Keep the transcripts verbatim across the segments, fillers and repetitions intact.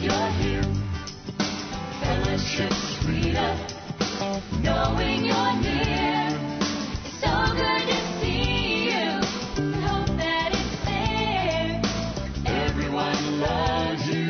you're here. Fellowship sweeter, knowing you're near. It's so good to see you. Hope that it's there. Everyone loves you.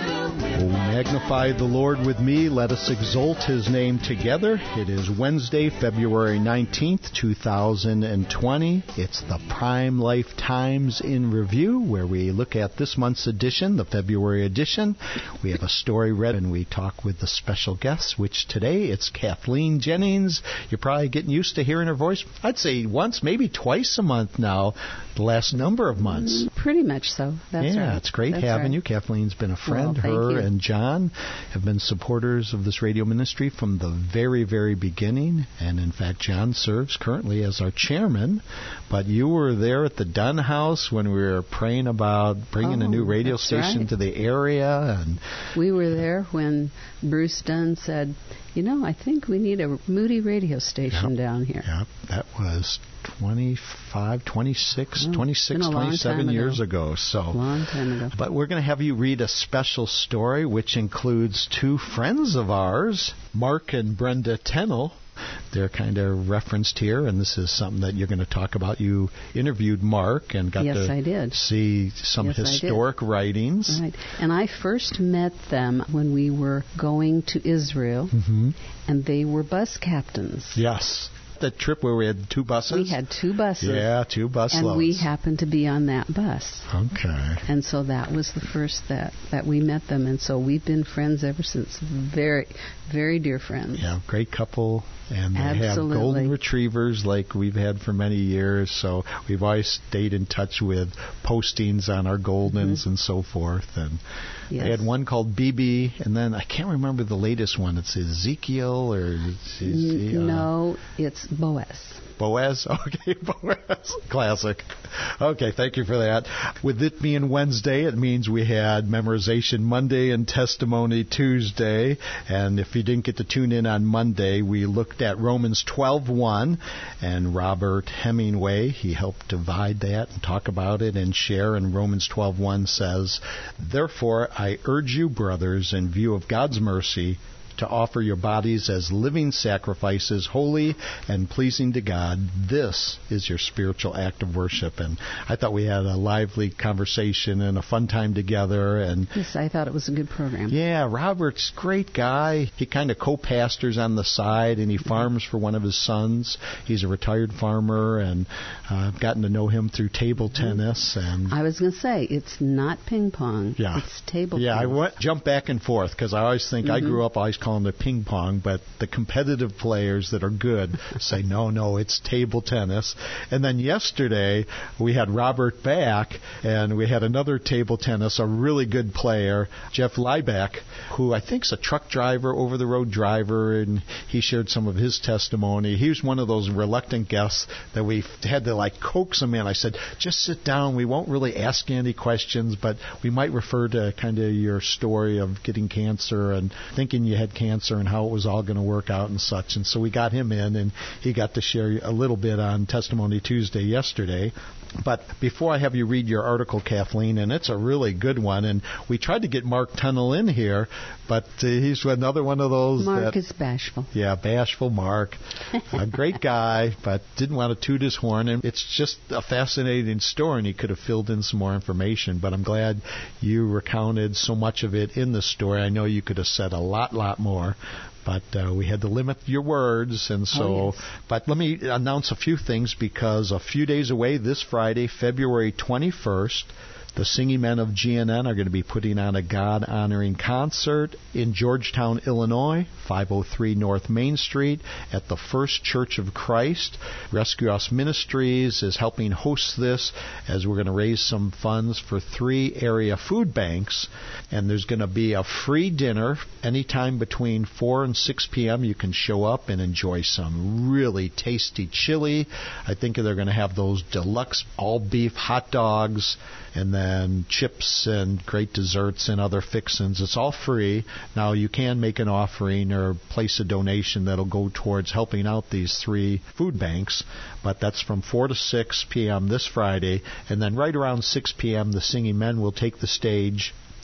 Oh, magnify the Lord with me. Let us exalt His name together. It is Wednesday, February nineteenth, two thousand twenty. It's the Prime Life Times in Review, where we look at this month's edition, the February edition. We have a story read, and we talk with the special guests, which today it's Kathleen Jennings. You're probably getting used to hearing her voice. I'd say once, maybe twice a month now, the last number of months. Pretty much so. That's yeah, right. it's great That's having right. you. Kathleen's been a friend. Well, Her you. and John have been supporters of this radio ministry from the very, very beginning. And in fact, John serves currently as our chairman. But you were there at the Dunn House when we were praying about bringing oh, a new radio that's station right. to the area. And we were there when Bruce Dunn said, you know, I think we need a Moody radio station yep, down here. Yep, that was twenty-five, twenty-six, Oh, twenty-six, twenty-seven years ago. So, long time ago. But we're going to have you read a special story which includes two friends of ours, Mark and Brenda Tennell. They're kind of referenced here, and this is something that you're going to talk about. You interviewed Mark and got yes, to I did. see some yes, historic writings. Right. And I first met them when we were going to Israel, mm-hmm. and they were bus captains. Yes. That trip where we had two buses? We had two buses. Yeah, two bus and loads. we happened to be on that bus. Okay. And so that was the first that, that we met them, and so we've been friends ever since. Very, very dear friends. Yeah, great couple. And they Absolutely. have golden retrievers like we've had for many years, so we've always stayed in touch with postings on our Goldens mm-hmm. and so forth. And yes. they had one called B B, and then I can't remember the latest one. It's Ezekiel or... Is, is, uh, no, it's Boaz. Boaz? Okay, Boaz. Classic. Okay, thank you for that. With it being Wednesday, it means we had Memorization Monday and Testimony Tuesday. And if you didn't get to tune in on Monday, we looked at Romans twelve one, and Robert Hemingway, he helped divide that and talk about it and share. And Romans twelve one says, "Therefore I urge you, brothers, in view of God's mercy, to offer your bodies as living sacrifices, holy and pleasing to God. This is your spiritual act of worship." And I thought we had a lively conversation and a fun time together. And yes, I thought it was a good program. Yeah, Robert's a great guy. He kind of co-pastors on the side, and he farms for one of his sons. He's a retired farmer, and uh, I've gotten to know him through table tennis. And I was going to say, it's not ping pong. Yeah. It's table yeah, tennis. I went, jump back and forth because I always think, mm-hmm. I grew up always calling it ping pong, but the competitive players that are good say, no, no, it's table tennis. And then yesterday, we had Robert back, and we had another table tennis, a really good player, Jeff Liebeck, who I think is a truck driver, over-the-road driver, and he shared some of his testimony. He was one of those reluctant guests that we had to, like, coax him in. I said, just sit down. We won't really ask you any questions, but we might refer to kind of your story of getting cancer and thinking you had cancer and how it was all going to work out and such. And so we got him in, and he got to share a little bit on Testimony Tuesday yesterday. But before I have you read your article, Kathleen, and it's a really good one, and we tried to get Mark Tunnell in here, but uh, he's another one of those Mark that, is bashful. Yeah, bashful Mark. A great guy, but didn't want to toot his horn. And it's just a fascinating story, and he could have filled in some more information. But I'm glad you recounted so much of it in the story. I know you could have said a lot, lot more. But uh, we had to limit your words, and so. Oh, yes. But let me announce a few things, because a few days away, this Friday, February twenty-first, the Singing Men of G N N are going to be putting on a God-honoring concert in Georgetown, Illinois, five oh three North Main Street, at the First Church of Christ. Rescue Us Ministries is helping host this, as we're going to raise some funds for three area food banks. And there's going to be a free dinner anytime between four and six p.m. You can show up and enjoy some really tasty chili. I think they're going to have those deluxe all-beef hot dogs, and then chips and great desserts and other fixins. It's all free. Now, you can make an offering or place a donation that'll go towards helping out these three food banks, but that's from four to six p.m. this Friday. And then right around six p.m., the Singing Men will take the stage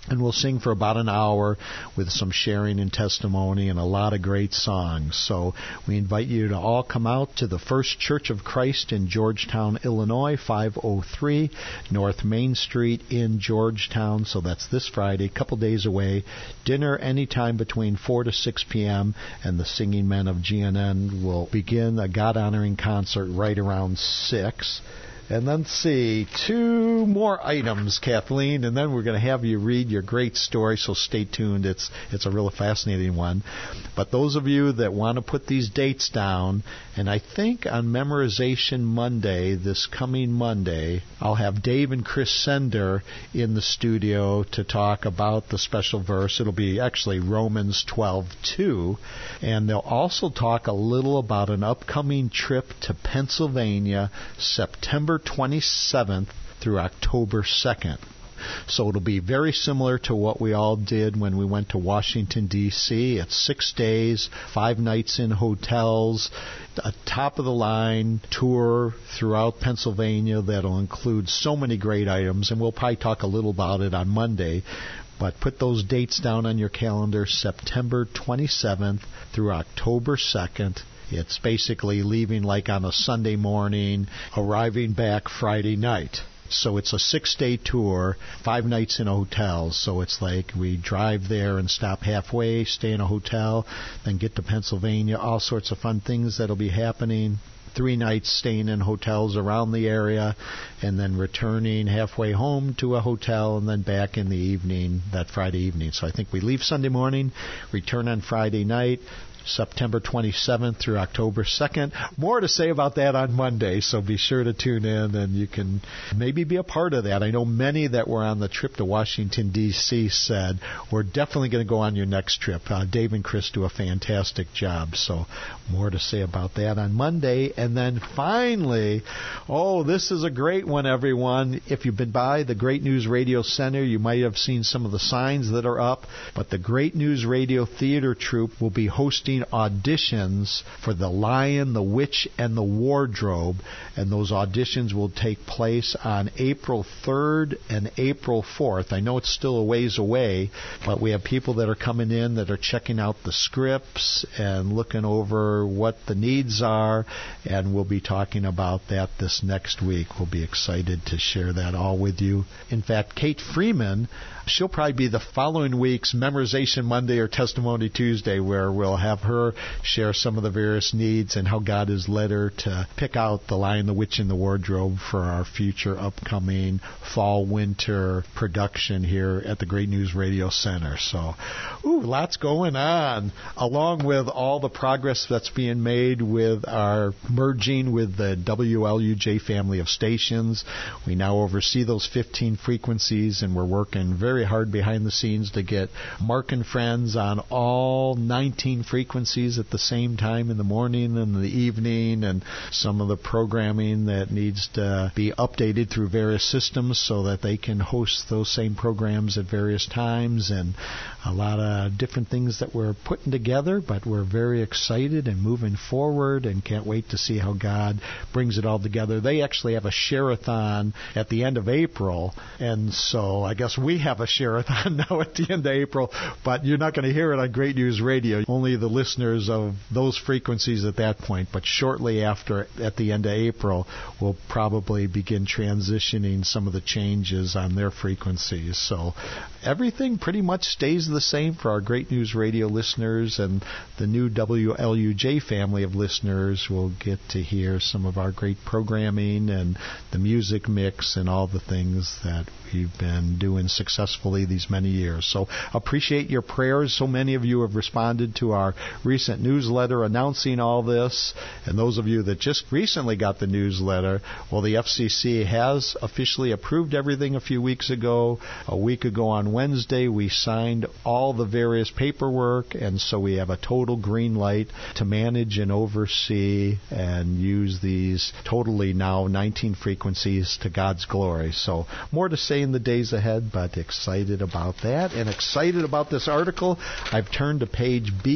And we'll sing for about an hour with some sharing and testimony and a lot of great songs. So we invite you to all come out to the First Church of Christ in Georgetown, Illinois, five oh three North Main Street in Georgetown. So that's this Friday, a couple days away. Dinner anytime between four to six p.m. And the Singing Men of G N N will begin a God-honoring concert right around six. And then see, two more items, Kathleen, and then we're going to have you read your great story, so stay tuned. It's it's a really fascinating one. But those of you that want to put these dates down, and I think on Memorization Monday, this coming Monday, I'll have Dave and Chris Sender in the studio to talk about the special verse. It'll be actually Romans twelve two, and they'll also talk a little about an upcoming trip to Pennsylvania, September twenty-seventh through October second. So it'll be very similar to what we all did when we went to Washington, D C It's six days, five nights in hotels, a top-of-the-line tour throughout Pennsylvania that'll include so many great items, and we'll probably talk a little about it on Monday. But put those dates down on your calendar, September twenty-seventh through October second. It's basically leaving like on a Sunday morning, arriving back Friday night. So it's a six-day tour, five nights in a hotel. So it's like we drive there and stop halfway, stay in a hotel, then get to Pennsylvania, all sorts of fun things that'll be happening. Three nights staying in hotels around the area, and then returning halfway home to a hotel, and then back in the evening, that Friday evening. So I think we leave Sunday morning, return on Friday night, September twenty-seventh through October second. More to say about that on Monday, so be sure to tune in and you can maybe be a part of that. I know many that were on the trip to Washington, D C said, we're definitely going to go on your next trip. Uh, Dave and Chris do a fantastic job, so more to say about that on Monday. And then finally, oh, this is a great one, everyone. If you've been by the Great News Radio Center, you might have seen some of the signs that are up, but the Great News Radio Theater Troupe will be hosting auditions for The Lion, the Witch, and the Wardrobe, and those auditions will take place on April third and April fourth. I know it's still a ways away, but we have people that are coming in that are checking out the scripts and looking over what the needs are, and we'll be talking about that this next week. We'll be excited to share that all with you. In fact, Kate Freeman, she'll probably be the following week's Memorization Monday or Testimony Tuesday, where we'll have her share some of the various needs and how God has led her to pick out The Lion, the Witch, and the Wardrobe for our future upcoming fall-winter production here at the Great News Radio Center. So, ooh, lots going on, along with all the progress that's being made with our merging with the W L U J family of stations. We now oversee those fifteen frequencies, and we're working very hard behind the scenes to get Mark and friends on all nineteen frequencies at the same time in the morning and the evening, and some of the programming that needs to be updated through various systems so that they can host those same programs at various times, and a lot of different things that we're putting together, but we're very excited and moving forward and can't wait to see how God brings it all together. They actually have a share-a-thon at the end of April, and so I guess we have a share-a-thon now at the end of April, but you're not going to hear it on Great News Radio. Only the listeners of those frequencies at that point, but shortly after, at the end of April, we'll probably begin transitioning some of the changes on their frequencies. So everything pretty much stays the same for our Great News Radio listeners, and the new W L U J family of listeners will get to hear some of our great programming and the music mix and all the things that we've been doing successfully these many years. So appreciate your prayers. So many of you have responded to our recent newsletter announcing all this, and those of you that just recently got the newsletter, well, the F C C has officially approved everything a few weeks ago. A week ago on Wednesday, we signed all the various paperwork, and so we have a total green light to manage and oversee and use these totally now nineteen frequencies to God's glory. So more to say in the days ahead, but excited about that and excited about this article. I've turned to page B six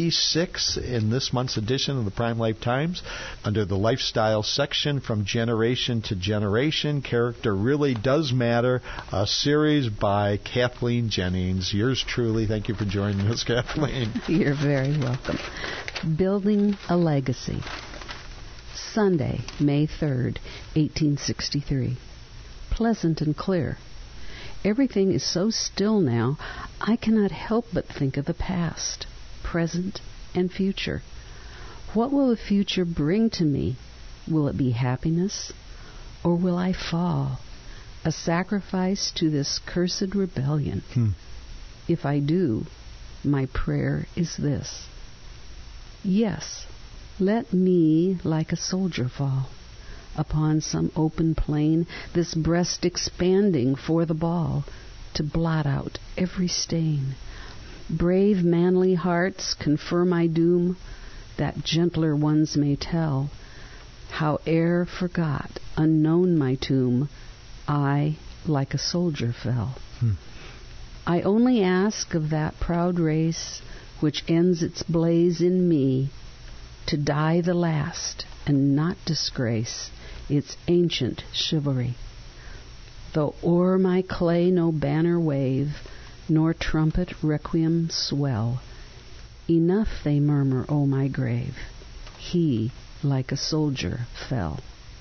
six in this month's edition of the Prime Life Times. Under the lifestyle section, From Generation to Generation, Character Really Does Matter, a series by Kathleen Jennings. Yours truly. Thank you for joining us, Kathleen. You're very welcome. Building a Legacy. Sunday, May third, eighteen sixty-three. Pleasant and clear. Everything is so still now, I cannot help but think of the past, present, and future. What will the future bring to me? Will it be happiness, or will I fall, a sacrifice to this cursed rebellion? Hmm. If I do, my prayer is this. Yes, let me like a soldier fall upon some open plain, this breast expanding for the ball, to blot out every stain. Brave manly hearts confer my doom, that gentler ones may tell, how ere forgot, unknown my tomb, I like a soldier fell. Hmm. I only ask of that proud race, which ends its blaze in me, to die the last and not disgrace its ancient chivalry. Though o'er my clay no banner wave, nor trumpet requiem swell, enough they murmur, O my grave, he like a soldier fell.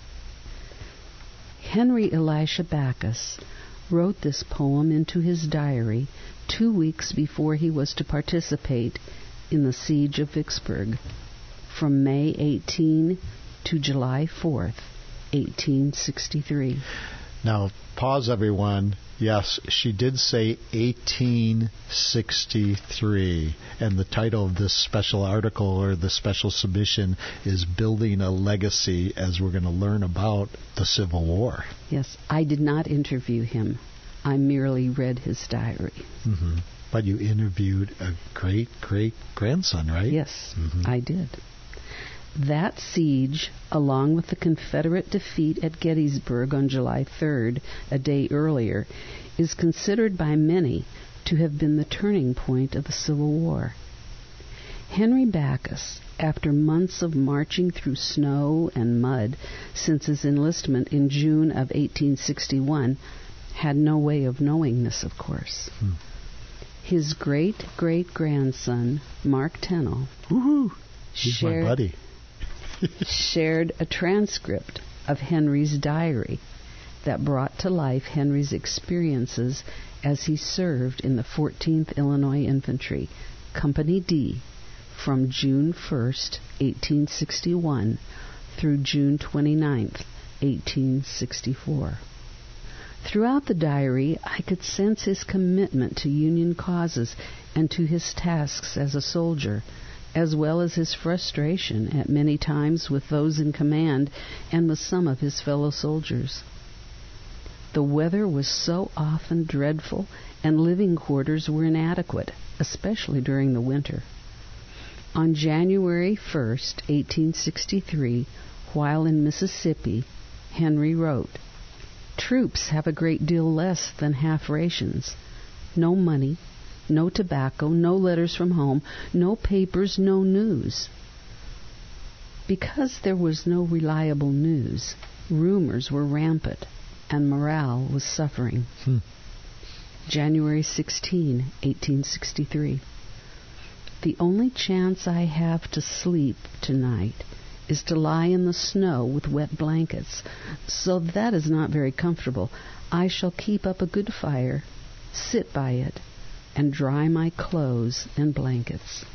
Henry Elisha Backus wrote this poem into his diary two weeks before he was to participate in the siege of Vicksburg, from May eighteenth to July fourth, eighteen sixty-three. Now, pause, everyone. Yes, she did say eighteen sixty-three, and the title of this special article or the special submission is Building a Legacy, as we're going to learn about the Civil War. Yes, I did not interview him. I merely read his diary. Mm-hmm. But you interviewed a great-great-grandson, right? Yes, mm-hmm. I did. That siege, along with the Confederate defeat at Gettysburg on July third, a day earlier, is considered by many to have been the turning point of the Civil War. Henry Backus, after months of marching through snow and mud since his enlistment in June of eighteen sixty-one, had no way of knowing this, of course. Hmm. His great-great-grandson, Mark Tennell, Woohoo! He's shared, my buddy. shared a transcript of Henry's diary that brought to life Henry's experiences as he served in the fourteenth Illinois Infantry, Company D, from June first, eighteen sixty-one, through June twenty-ninth, eighteen sixty-four. Throughout the diary, I could sense his commitment to Union causes and to his tasks as a soldier, as well as his frustration at many times with those in command and with some of his fellow soldiers. The weather was so often dreadful, and living quarters were inadequate, especially during the winter. On January first, eighteen sixty-three, while in Mississippi, Henry wrote, "Troops have a great deal less than half rations. No money, no tobacco, no letters from home, no papers, no news." Because there was no reliable news, rumors were rampant, and morale was suffering. Hmm. January sixteenth, eighteen sixty-three. The only chance I have to sleep tonight is to lie in the snow with wet blankets, so that is not very comfortable. I shall keep up a good fire, sit by it, and dry my clothes and blankets.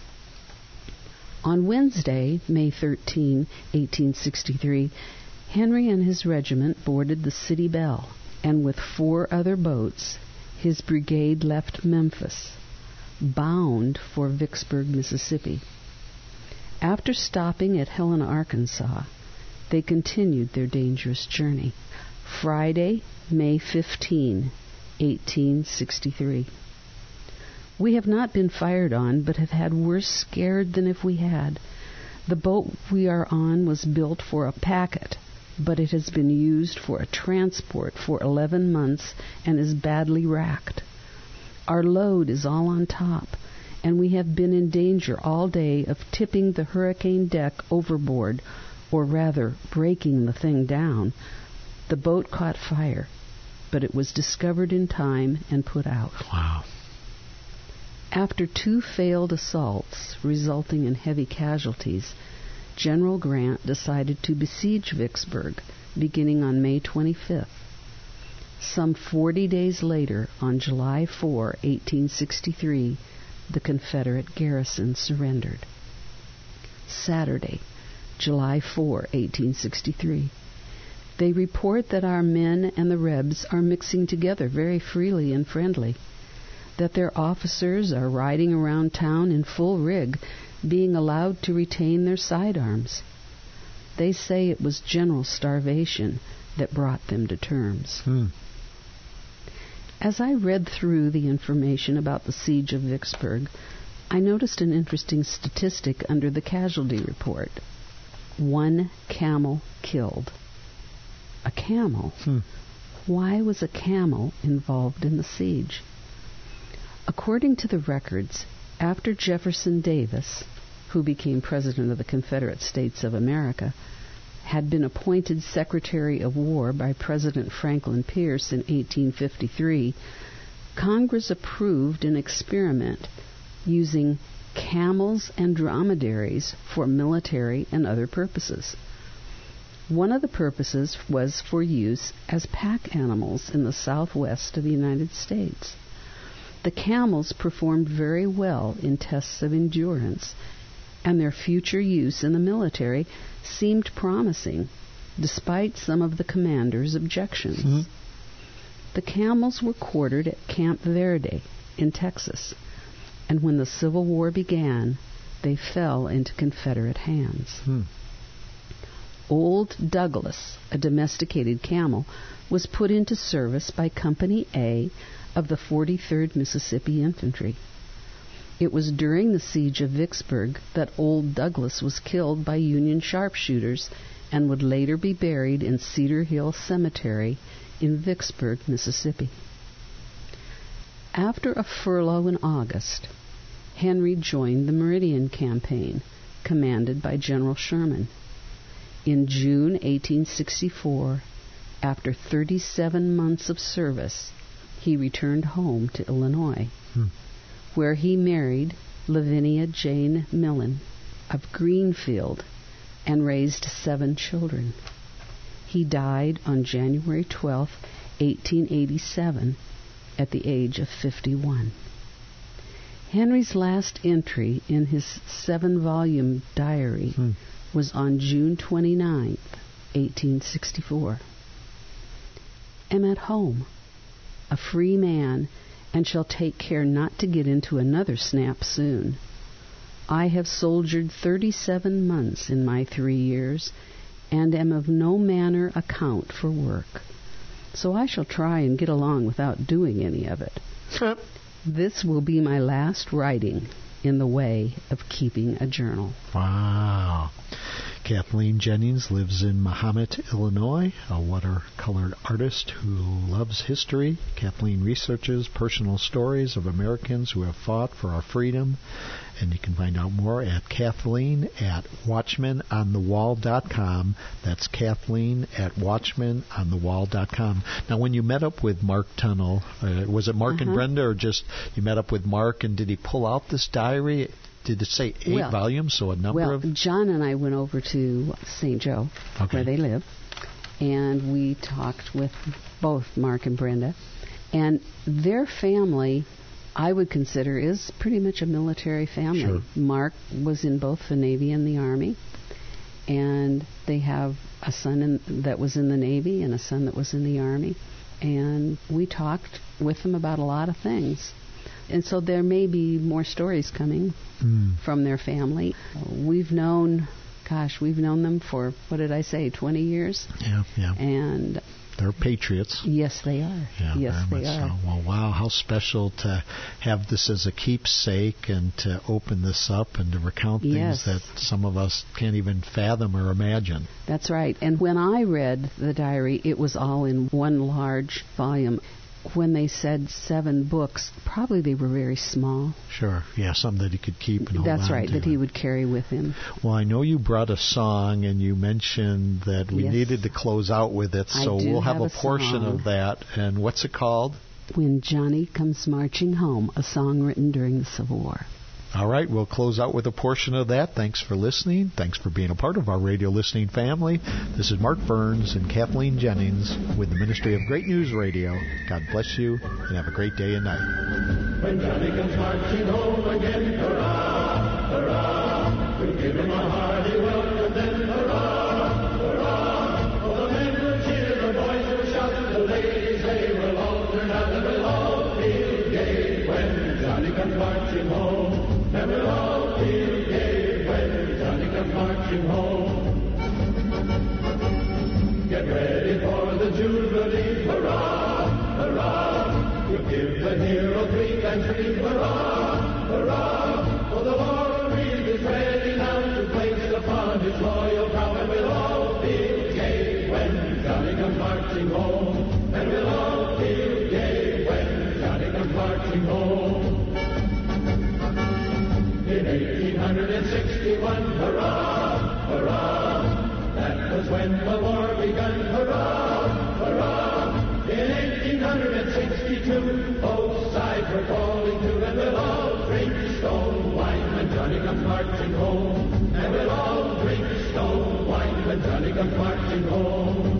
On Wednesday, May thirteenth, eighteen sixty-three, Henry and his regiment boarded the City Belle, and with four other boats, his brigade left Memphis, bound for Vicksburg, Mississippi. After stopping at Helena, Arkansas, they continued their dangerous journey. Friday, May fifteenth, eighteen sixty-three. We have not been fired on, but have had worse scared than if we had. The boat we are on was built for a packet, but it has been used for a transport for eleven months and is badly racked. Our load is all on top, and we have been in danger all day of tipping the hurricane deck overboard, or rather breaking the thing down. The boat caught fire, but it was discovered in time and put out. Wow. After two failed assaults resulting in heavy casualties, General Grant decided to besiege Vicksburg beginning on May twenty-fifth. Some forty days later, on July fourth, eighteen sixty-three, the Confederate garrison surrendered. Saturday, July fourth, eighteen sixty-three. They report that our men and the Rebs are mixing together very freely and friendly, that their officers are riding around town in full rig, being allowed to retain their sidearms. They say it was general starvation that brought them to terms. Hmm. As I read through the information about the siege of Vicksburg, I noticed an interesting statistic under the casualty report. One camel killed. A camel? Hmm. Why was a camel involved in the siege? According to the records, after Jefferson Davis, who became President of the Confederate States of America, had been appointed Secretary of War by President Franklin Pierce in eighteen fifty-three, Congress approved an experiment using camels and dromedaries for military and other purposes. One of the purposes was for use as pack animals in the southwest of the United States. The camels performed very well in tests of endurance, and their future use in the military seemed promising, despite some of the commander's objections. Mm-hmm. The camels were quartered at Camp Verde in Texas, and when the Civil War began, they fell into Confederate hands. Hmm. Old Douglas, a domesticated camel, was put into service by Company A of the forty-third Mississippi Infantry. It was during the siege of Vicksburg that Old Douglas was killed by Union sharpshooters and would later be buried in Cedar Hill Cemetery in Vicksburg, Mississippi. After a furlough in August, Henry joined the Meridian Campaign, commanded by General Sherman. In June eighteen sixty-four, after thirty-seven months of service, he returned home to Illinois, Hmm. where he married Lavinia Jane Millen of Greenfield and raised seven children. He died on January twelfth, eighteen eighty-seven, at the age of fifty-one. Henry's last entry in his seven-volume diary Hmm. was on June twenty-ninth, eighteen sixty-four. Am at home, a free man, and shall take care not to get into another snap soon. I have soldiered thirty-seven months in my three years, and am of no manner account for work. So I shall try and get along without doing any of it. This will be my last writing in the way of keeping a journal. Wow. Kathleen Jennings lives in Mahomet, Illinois, a watercolored artist who loves history. Kathleen researches personal stories of Americans who have fought for our freedom. And you can find out more at Kathleen at watchman on the wall dot com. That's Kathleen at watchman on the wall dot com. Now, when you met up with Mark Tunnell, uh, was it Mark Uh-huh. and Brenda, or just you met up with Mark, and did he pull out this diary? Did it say eight Well- volumes, so a number Well, of... John and I went over to Saint Joe, Okay. where they live, and we talked with both Mark and Brenda. And their family, I would consider, is pretty much a military family. Sure. Mark was in both the Navy and the Army, and they have a son in, that was in the Navy and a son that was in the Army. And we talked with them about a lot of things. And so there may be more stories coming Hmm. from their family. We've known, gosh, we've known them for, what did I say, twenty years? Yeah, yeah. And They're patriots. yes, they are. Yeah, yes, very they much are. so. Well, wow, how special to have this as a keepsake and to open this up and to recount things Yes. that some of us can't even fathom or imagine. That's right. And when I read the diary, it was all in one large volume. when they said seven books, probably they were very small. Sure, yeah, some that he could keep and hold That's on right, to. that he would carry with him. Well, I know you brought a song, and you mentioned that we Yes. needed to close out with it, I so do we'll have, have a a portion song. of that. And what's it called? When Johnny Comes Marching Home, a song written during the Civil War. All right, we'll close out with a portion of that. Thanks for listening. Thanks for being a part of our radio listening family. This is Mark Burns and Kathleen Jennings with the Ministry of Great News Radio. God bless you, and have a great day and night. When Johnny comes marching home again, hurrah, hurrah, we'll give him a hearty welcome then, hurrah, hurrah. Oh, the men will cheer, the boys will shout, the ladies they will all turn out, and we'll all feel gay when Johnny comes marching home. And we'll all feel gay when Johnny comes marching home. Get ready for the Jubilee, hurrah, hurrah. We'll give the hero three times three, hurrah, hurrah. For the war wheel is ready now to place upon his loyal brow. And we'll all feel gay when Johnny comes marching home. And we'll all feel gay when Johnny comes marching home. In eighteen sixty-one, hurrah, hurrah, that was when the war begun, hurrah, hurrah. In eighteen sixty-two, both sides were calling to, and we'll all drink stone wine when Johnny comes marching home. And we'll all drink stone wine when Johnny comes marching home.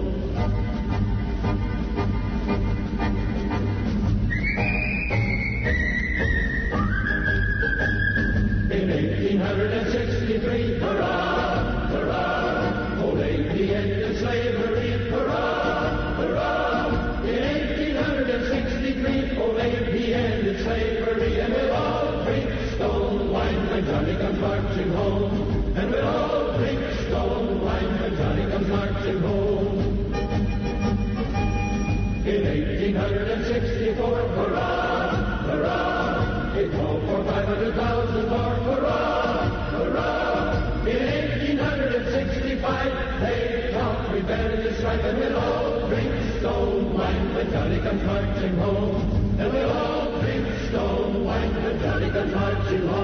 In eighteen sixty-three, hurrah, hurrah, old Abe ended slavery, hurrah, hurrah. In eighteen sixty-three, old Abe ended slavery, and we'll all drink stone wine when Johnny comes marching home. And we'll all drink stone wine when Johnny comes marching home. In eighteen sixty-four, hurrah, hurrah, it called for five hundred thousand more, hurrah, hurrah. In eighteen sixty-five, they talked rebellious strife, and we'll all drink stone wine when Johnny comes marching home. And we'll all drink stone wine when Johnny comes marching home.